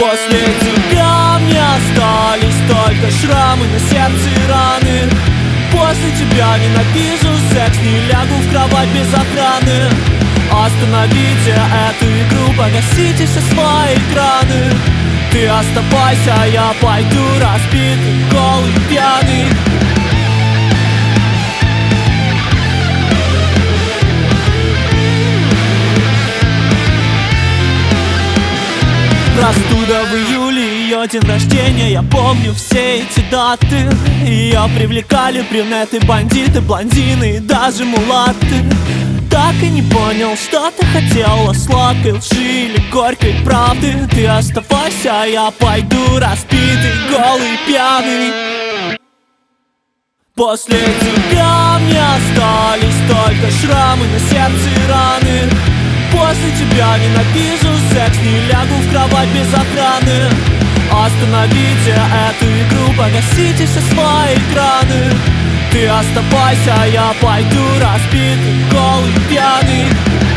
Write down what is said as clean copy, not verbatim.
После тебя мне остались только шрамы на сердце и раны. После тебя ненавижу секс, не лягу в кровать без охраны. Остановите эту игру, погасите все свои экраны. Ты оставайся, я пойду разбитый, голый, пьяный. Простуда в июле, ее день рождения. Я помню все эти даты. Ее привлекали брюнеты, бандиты, блондины и даже мулаты. Так и не понял, что ты хотела, сладкой лжи или горькой правды. Ты оставайся, я пойду разбитый, голый, пьяный. После тебя мне остались только шрамы на сердце и раны. После тебя ненавижу секс, не лягу в кровать без охраны. Остановите эту игру, погасите все свои экраны. Ты оставайся, я пойду разбитый, голый, пьяный.